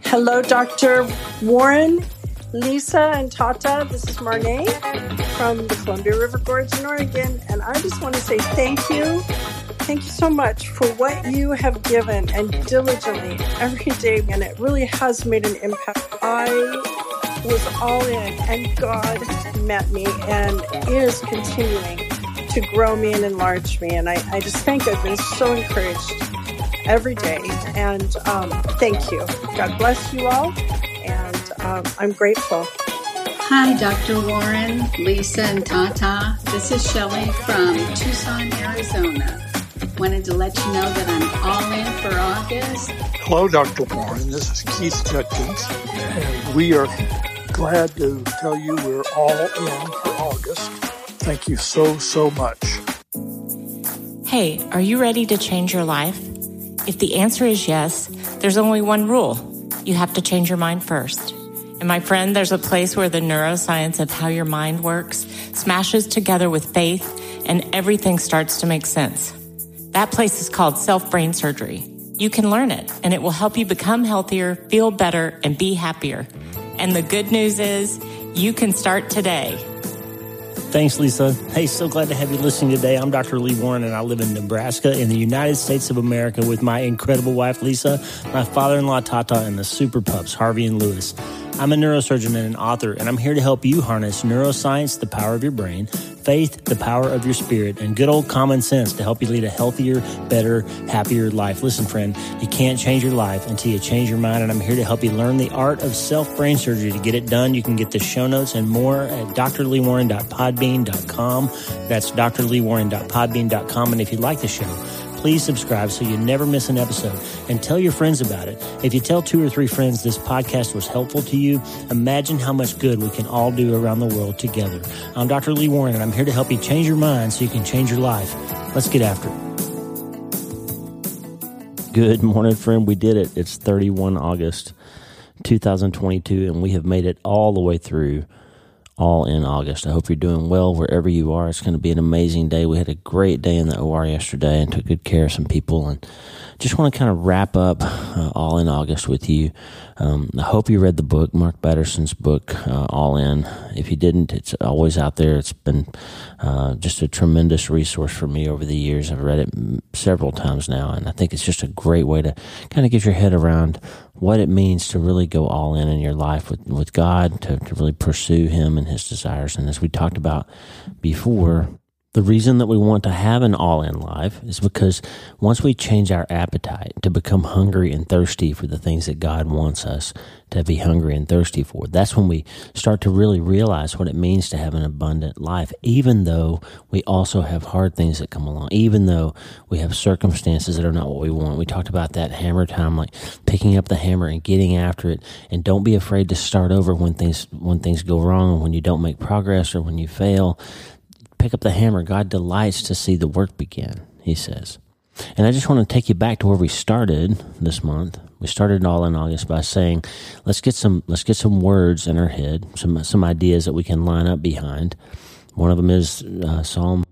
Hello, Dr. Warren, Lisa, and Tata. This is Marnay from the Columbia River Gorge in Oregon, and I just want to say thank you. Thank you so much for what you have given and diligently every day, and it really has made an impact. I was all in, and God met me and is continuing to grow me and enlarge me, and I just think I've been so encouraged every day, and thank you. God bless you all, and I'm grateful. Hi, Dr. Warren, Lisa, and Tata. This is Shelley from Tucson, Arizona. Wanted to let you know that I'm all in for August. Hello, Dr. Warren. This is Keith Judkins, and we are glad to tell you we're all in for August. Thank you so much. Hey, are you ready to change your life? If the answer is yes, there's only one rule. You have to change your mind first. And my friend, there's a place where the neuroscience of how your mind works smashes together with faith and everything starts to make sense. That place is called self-brain surgery. You can learn it, and it will help you become healthier, feel better, and be happier. And the good news is you can start today. Thanks, Lisa. Hey, so glad to have you listening today. I'm Dr. Lee Warren, and I live in Nebraska in the United States of America with my incredible wife, Lisa, my father-in-law, Tata, and the super pups, Harvey and Lewis. I'm a neurosurgeon and an author, and I'm here to help you harness neuroscience, the power of your brain, faith, the power of your spirit, and good old common sense to help you lead a healthier, better, happier life. Listen, friend, you can't change your life until you change your mind, and I'm here to help you learn the art of self-brain surgery. To get it done, you can get the show notes and more at drleewarren.podbean.com. That's drleewarren.podbean.com, and if you like the show, please subscribe so you never miss an episode, and tell your friends about it. If you tell 2 or 3 friends this podcast was helpful to you, imagine how much good we can all do around the world together. I'm Dr. Lee Warren, and I'm here to help you change your mind so you can change your life. Let's get after it. Good morning, friend. We did it. It's 31 August 2022, and we have made it all the way through all in August. I hope you're doing well wherever you are. It's going to be an amazing day. We had a great day in the OR yesterday and took good care of some people, and just want to kind of wrap up all in August with you. I hope you read the book, Mark Batterson's book, All In. If you didn't, it's always out there. It's been just a tremendous resource for me over the years. I've read it several times now, and I think it's just a great way to kind of get your head around what it means to really go all in your life with God, to really pursue Him and His desires. And as we talked about before, the reason that we want to have an all-in life is because once we change our appetite to become hungry and thirsty for the things that God wants us to be hungry and thirsty for, that's when we start to really realize what it means to have an abundant life, even though we also have hard things that come along, even though we have circumstances that are not what we want. We talked about that hammer time, like picking up the hammer and getting after it, and don't be afraid to start over when things go wrong, or when you don't make progress, or when you fail. Pick up the hammer. God delights to see the work begin, He says. And I just want to take you back to where we started this month. We started all in August by saying, let's get some words in our head, some ideas that we can line up behind. One of them is Psalm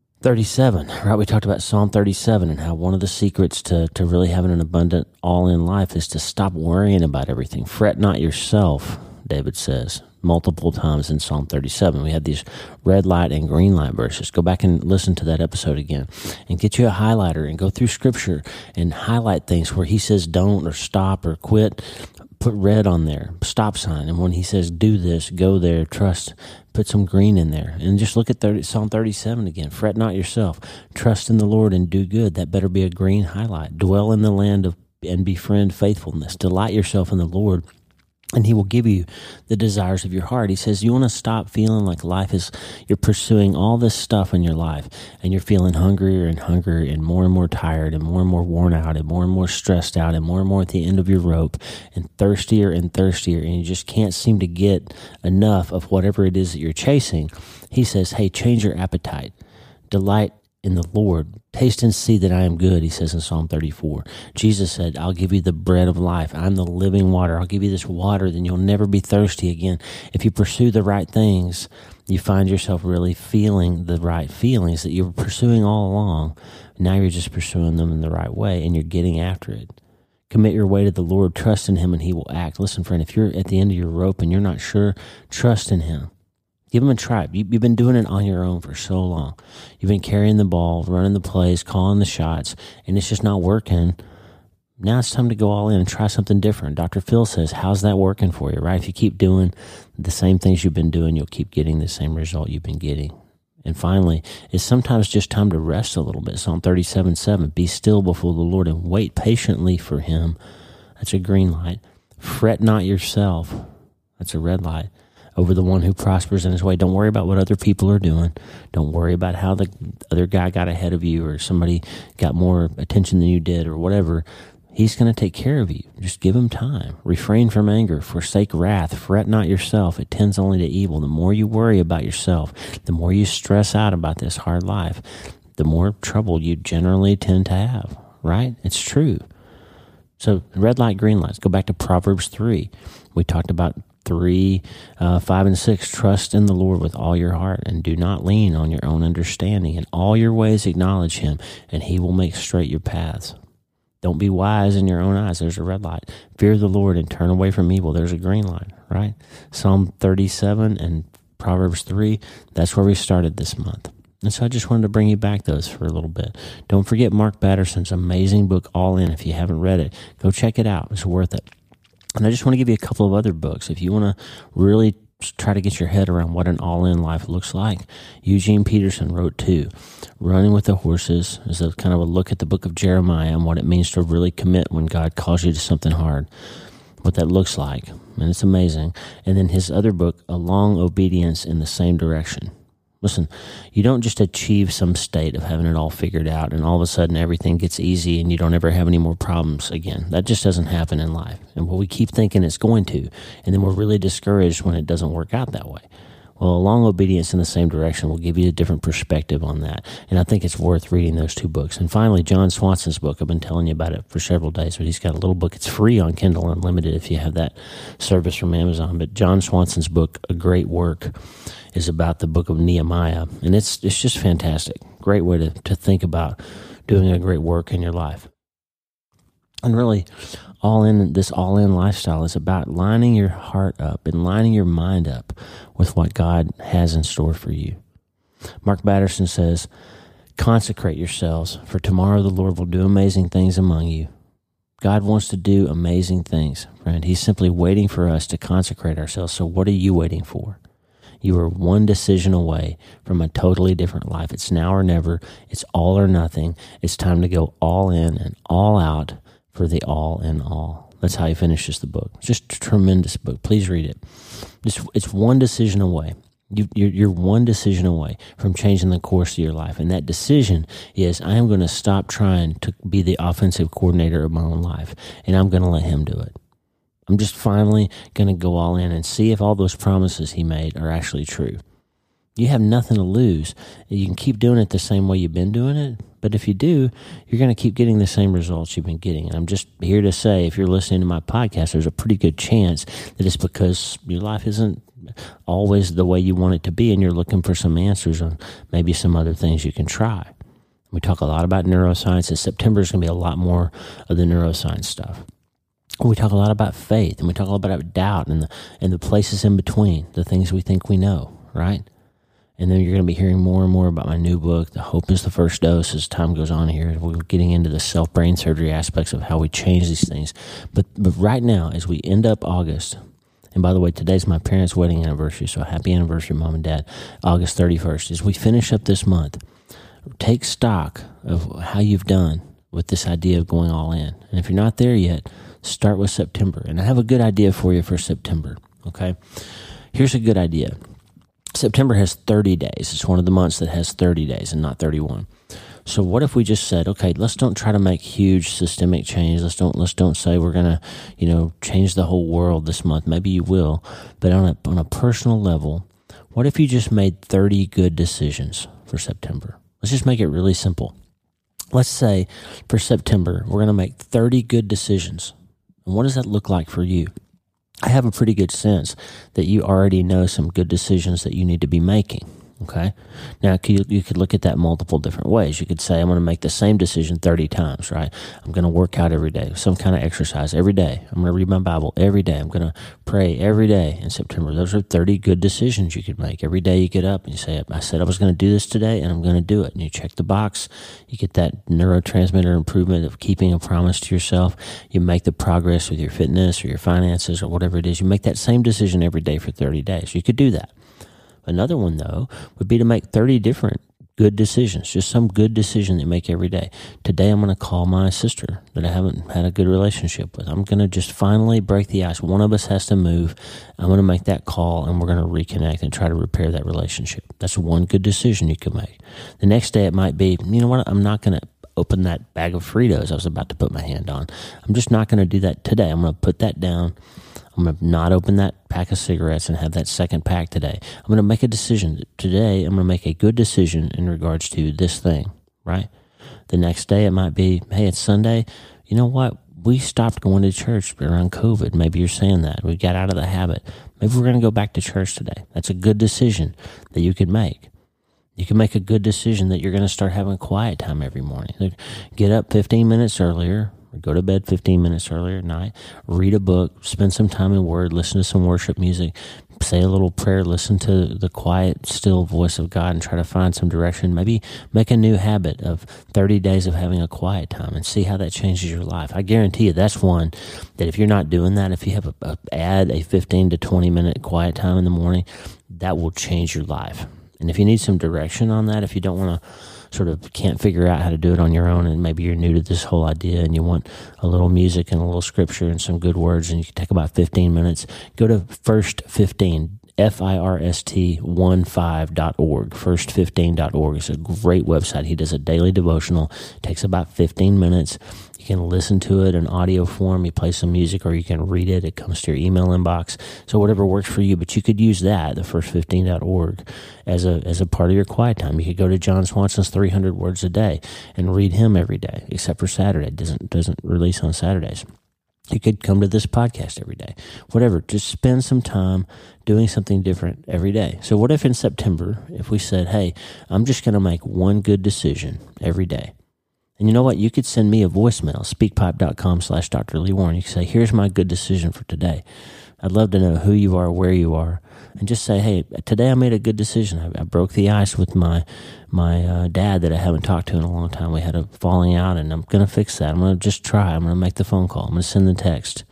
37, right? We talked about Psalm 37 and how one of the secrets to really having an abundant all-in life is to stop worrying about everything. Fret not yourself, David says multiple times in Psalm 37. We have these red light and green light verses. Go back and listen to that episode again and get you a highlighter and go through Scripture and highlight things where He says don't or stop or quit. Put red on there, stop sign. And when He says do this, go there, trust, put some green in there. And just look at Psalm 37 again. Fret not yourself. Trust in the Lord and do good. That better be a green highlight. Dwell in the land and befriend faithfulness. Delight yourself in the Lord, and He will give you the desires of your heart. He says you want to stop feeling like you're pursuing all this stuff in your life, and you're feeling hungrier and hungrier and more tired and more worn out and more stressed out and more at the end of your rope and thirstier, and you just can't seem to get enough of whatever it is that you're chasing. He says, hey, change your appetite. Delight in the Lord. Taste and see that I am good, He says in Psalm 34. Jesus said, I'll give you the bread of life. I'm the living water. I'll give you this water, then you'll never be thirsty again. If you pursue the right things, you find yourself really feeling the right feelings that you were pursuing all along. Now you're just pursuing them in the right way, and you're getting after it. Commit your way to the Lord, trust in Him, and He will act. Listen, friend, if you're at the end of your rope and you're not sure, trust in Him. Give Him a try. You've been doing it on your own for so long. You've been carrying the ball, running the plays, calling the shots, and it's just not working. Now it's time to go all in and try something different. Dr. Phil says, how's that working for you, right? If you keep doing the same things you've been doing, you'll keep getting the same result you've been getting. And finally, it's sometimes just time to rest a little bit. Psalm 37:7, be still before the Lord and wait patiently for Him. That's a green light. Fret not yourself. That's a red light. Over the one who prospers in his way. Don't worry about what other people are doing. Don't worry about how the other guy got ahead of you or somebody got more attention than you did or whatever. He's going to take care of you. Just give Him time. Refrain from anger. Forsake wrath. Fret not yourself. It tends only to evil. The more you worry about yourself, the more you stress out about this hard life, the more trouble you generally tend to have, right? It's true. So red light, green light. Let's go back to Proverbs 3. We talked about 3, 5, and 6. Trust in the Lord with all your heart and do not lean on your own understanding. In all your ways acknowledge Him, and He will make straight your paths. Don't be wise in your own eyes. There's a red light. Fear the Lord and turn away from evil. There's a green light, right? Psalm 37 and Proverbs 3, that's where we started this month. And so I just wanted to bring you back those for a little bit. Don't forget Mark Batterson's amazing book, All In. If you haven't read it, go check it out. It's worth it. And I just want to give you a couple of other books. If you want to really try to get your head around what an all-in life looks like, Eugene Peterson wrote 2. Running with the Horses is a kind of a look at the book of Jeremiah and what it means to really commit when God calls you to something hard, what that looks like. And it's amazing. And then his other book, A Long Obedience in the Same Direction. Listen, you don't just achieve some state of having it all figured out and all of a sudden everything gets easy and you don't ever have any more problems again. That just doesn't happen in life. And we keep thinking it's going to, and then we're really discouraged when it doesn't work out that way. Well, A Long Obedience in the Same Direction will give you a different perspective on that. And I think it's worth reading those 2 books. And finally, John Swanson's book. I've been telling you about it for several days, but he's got a little book. It's free on Kindle Unlimited if you have that service from Amazon. But John Swanson's book, A Great Work, is about the book of Nehemiah. And it's just fantastic. Great way to think about doing a great work in your life. And really, this all-in lifestyle is about lining your heart up and lining your mind up with what God has in store for you. Mark Batterson says, consecrate yourselves, for tomorrow the Lord will do amazing things among you. God wants to do amazing things, friend. He's simply waiting for us to consecrate ourselves. So what are you waiting for? You are one decision away from a totally different life. It's now or never. It's all or nothing. It's time to go all in and all out for the all in all. That's how he finishes the book. It's just a tremendous book. Please read it. It's one decision away. You're one decision away from changing the course of your life. And that decision is, I am going to stop trying to be the offensive coordinator of my own life, and I'm going to let Him do it. I'm just finally going to go all in and see if all those promises He made are actually true. You have nothing to lose. You can keep doing it the same way you've been doing it, but if you do, you're going to keep getting the same results you've been getting. And I'm just here to say, if you're listening to my podcast, there's a pretty good chance that it's because your life isn't always the way you want it to be, and you're looking for some answers on maybe some other things you can try. We talk a lot about neuroscience, and September is going to be a lot more of the neuroscience stuff. We talk a lot about faith, and we talk a lot about doubt and the places in between, the things we think we know, right? And then you're going to be hearing more and more about my new book, The Hope is the First Dose, as time goes on here. We're getting into the self-brain surgery aspects of how we change these things. But right now, as we end up August, and by the way, today's my parents' wedding anniversary, so happy anniversary, Mom and Dad, August 31st. As we finish up this month, take stock of how you've done with this idea of going all in. And if you're not there yet, start with September. And I have a good idea for you for September, okay? Here's a good idea. September has 30 days. It's one of the months that has 30 days and not 31. So what if we just said, okay, let's don't try to make huge systemic change. Let's don't say we're going to, change the whole world this month. Maybe you will, but on a personal level, what if you just made 30 good decisions for September? Let's just make it really simple. Let's say for September, we're going to make 30 good decisions. And what does that look like for you? I have a pretty good sense that you already know some good decisions that you need to be making, Okay. Now, you could look at that multiple different ways. You could say, I'm going to make the same decision 30 times, right? I'm going to work out every day, some kind of exercise every day. I'm going to read my Bible every day. I'm going to pray every day in September. Those are 30 good decisions you could make. Every day you get up and you say, I said I was going to do this today, and I'm going to do it. And you check the box. You get that neurotransmitter improvement of keeping a promise to yourself. You make the progress with your fitness or your finances or whatever it is. You make that same decision every day for 30 days. You could do that. Another one, though, would be to make 30 different good decisions, just some good decision that you make every day. Today, I'm going to call my sister that I haven't had a good relationship with. I'm going to just finally break the ice. One of us has to move. I'm going to make that call, and we're going to reconnect and try to repair that relationship. That's one good decision you can make. The next day, it might be, you know what, I'm not going to open that bag of Fritos I was about to put my hand on. I'm just not going to do that today. I'm going to put that down. I'm going to not open that pack of cigarettes and have that second pack today. I'm going to make a decision. Today, I'm going to make a good decision in regards to this thing, right? The next day, it might be, hey, it's Sunday. You know what? We stopped going to church around COVID. Maybe you're saying that. We got out of the habit. Maybe we're going to go back to church today. That's a good decision that you could make. You can make a good decision that you're going to start having quiet time every morning. Get up 15 minutes earlier. Go to bed 15 minutes earlier at night, read a book, spend some time in Word, listen to some worship music, say a little prayer, listen to the quiet, still voice of God, and try to find some direction. Maybe make a new habit of 30 days of having a quiet time and see how that changes your life. I guarantee you that's one that if you're not doing that, if you have add a 15 to 20 minute quiet time in the morning, that will change your life. And if you need some direction on that, if you don't want to sort of can't figure out how to do it on your own, and maybe you're new to this whole idea and you want a little music and a little scripture and some good words, and you can take about 15 minutes, go to First 15, FIRST15.org. First15.org is a great website. He does a daily devotional. It takes about 15 minutes. You can listen to it in audio form. You play some music, or you can read it. It comes to your email inbox. So whatever works for you, but you could use that, the first15.org, as a part of your quiet time. You could go to John Swanson's 300 Words a Day and read him every day, except for Saturday. It doesn't release on Saturdays. You could come to this podcast every day. Whatever, just spend some time doing something different every day. So what if in September, if we said, hey, I'm just going to make one good decision every day. And you know what? You could send me a voicemail, speakpipe.com/Dr. Lee Warren. You can say, here's my good decision for today. I'd love to know who you are, where you are, and just say, hey, today I made a good decision. I broke the ice with my dad that I haven't talked to in a long time. We had a falling out, and I'm going to fix that. I'm going to just try. I'm going to make the phone call. I'm going to send the text.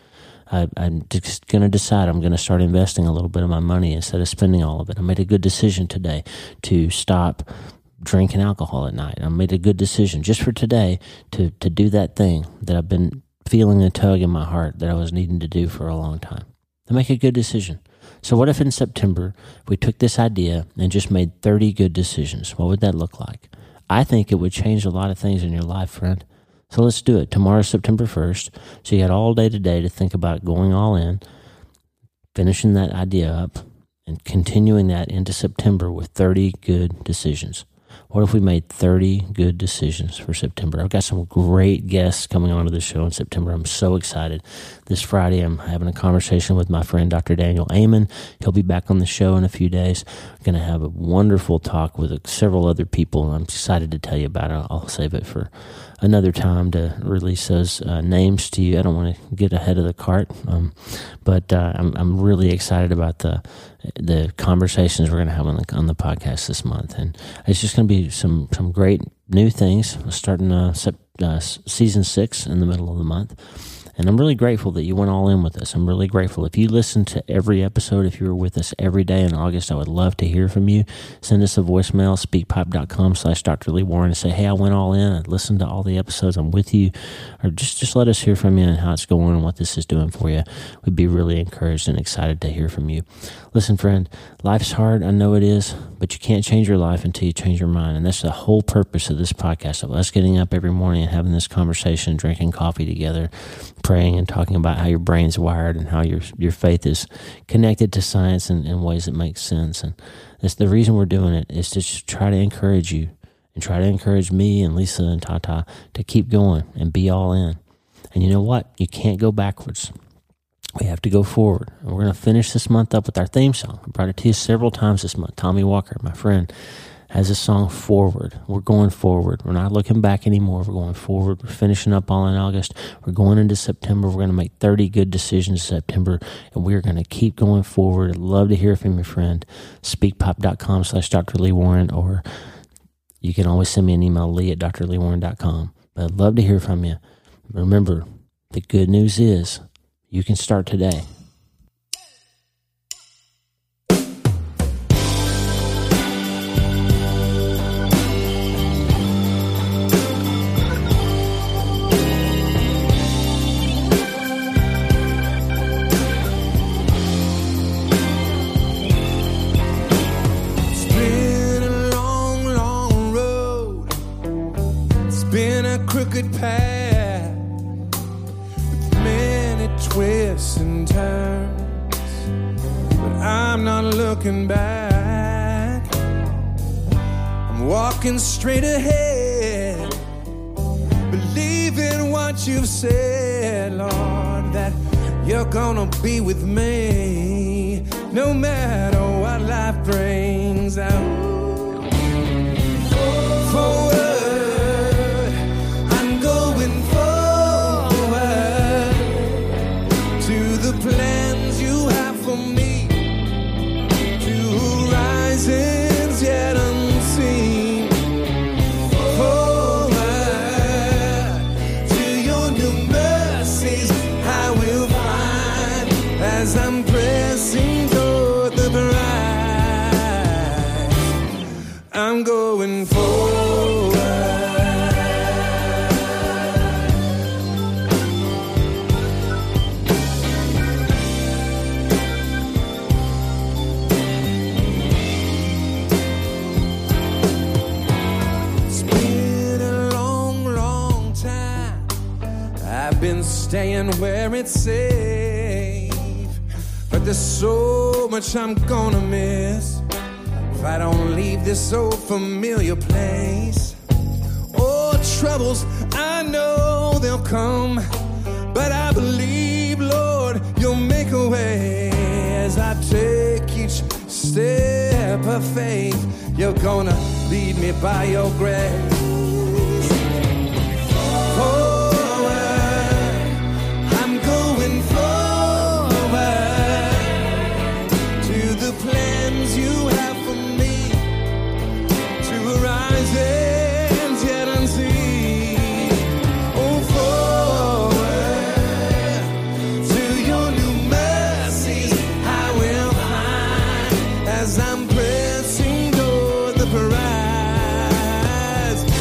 I'm just going to decide I'm going to start investing a little bit of my money instead of spending all of it. I made a good decision today to stop drinking alcohol at night. I made a good decision just for today to do that thing that I've been feeling a tug in my heart that I was needing to do for a long time. I make a good decision. So what if in September we took this idea and just made 30 good decisions? What would that look like? I think it would change a lot of things in your life, friend. So let's do it. Tomorrow's September 1st. So you got all day today to think about going all in, finishing that idea up, and continuing that into September with 30 good decisions. What if we made 30 good decisions for September? I've got some great guests coming onto the show in September. I'm so excited. This Friday, I'm having a conversation with my friend, Dr. Daniel Amen. He'll be back on the show in a few days. I'm going to have a wonderful talk with several other people. I'm excited to tell you about it. I'll save it for another time to release those names to you. I don't want to get ahead of the cart, but I'm really excited about the conversations we're going to have on the podcast this month, and it's just going to be some great new things. We're starting season 6 in the middle of the month. And I'm really grateful that you went all in with us. I'm really grateful. If you listened to every episode, if you were with us every day in August, I would love to hear from you. Send us a voicemail, speakpipe.com/Dr. Lee Warren, and say, hey, I went all in. I listened to all the episodes. I'm with you. Or just let us hear from you and how it's going and what this is doing for you. We'd be really encouraged and excited to hear from you. Listen, friend, life's hard. I know it is, but you can't change your life until you change your mind. And that's the whole purpose of this podcast, of us getting up every morning and having this conversation, drinking coffee together, praying and talking about how your brain's wired and how your faith is connected to science in ways that make sense. And that's the reason we're doing it, is to just try to encourage you and try to encourage me and Lisa and Tata to keep going and be all in. And you know what? You can't go backwards. We have to go forward. And we're going to finish this month up with our theme song. I brought it to you several times this month. Tommy Walker, my friend, has a song, Forward. We're going forward. We're not looking back anymore. We're going forward. We're finishing up all in August. We're going into September. We're going to make 30 good decisions in September, and we're going to keep going forward. I'd love to hear from your friend. Speakpipe.com/Dr. Lee Warren, or you can always send me an email, lee@drleewarren.com. But I'd love to hear from you. Remember, the good news is you can start today. Crooked path with many twists and turns, but I'm not looking back. I'm walking straight ahead, believing what you've said, Lord, that you're gonna be with me no matter what life brings out. Forward, plans you have for me, to horizons yet unseen. Forward to your new mercies I will find, as I'm pressing toward the prize. I'm going forward. Been staying where it's safe, but there's so much I'm gonna miss if I don't leave this old familiar place. Oh, troubles, I know they'll come, but I believe, Lord, you'll make a way. As I take each step of faith, you're gonna lead me by your grace. Oh, plans you have for me, to horizons yet unseen. Oh, forward to your new mercies I will find, as I'm pressing toward the prize.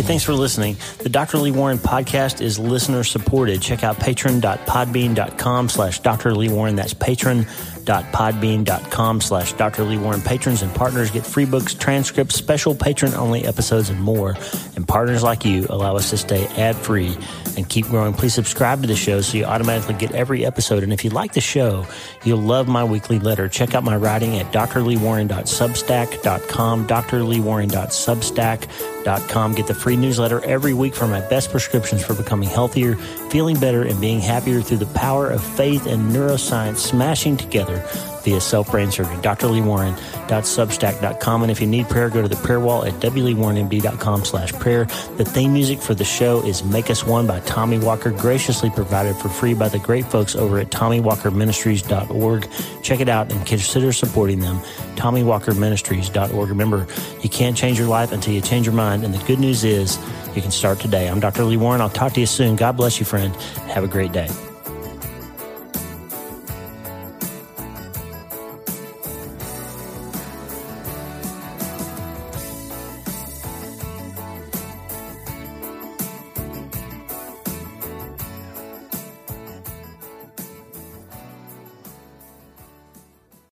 thanks for listening. The Dr. Lee Warren podcast is listener supported. Check out patron.podbean.com/Dr. Lee Warren. That's patron.podbean.com/Dr. Lee Warren. Patrons and partners get free books, transcripts, special patron-only episodes, and more. And partners like you allow us to stay ad-free and keep growing. Please subscribe to the show so you automatically get every episode. And if you like the show, you'll love my weekly letter. Check out my writing at drleewarren.substack.com, drleewarren.substack.com. Get the free newsletter every week for my best prescriptions for becoming healthier, feeling better, and being happier through the power of faith and neuroscience smashing together via self-brain surgery. drleewarren.substack.com. And if you need prayer, go to the prayer wall at wleewarrenmd.com/prayer. The theme music for the show is Make Us One by Tommy Walker, graciously provided for free by the great folks over at TommyWalkerMinistries.org. Check it out and consider supporting them. TommyWalkerMinistries.org. Remember, you can't change your life until you change your mind, and the good news is you can start today. I'm Dr. Lee Warren. I'll talk to you soon. God bless you, friend. Have a great day.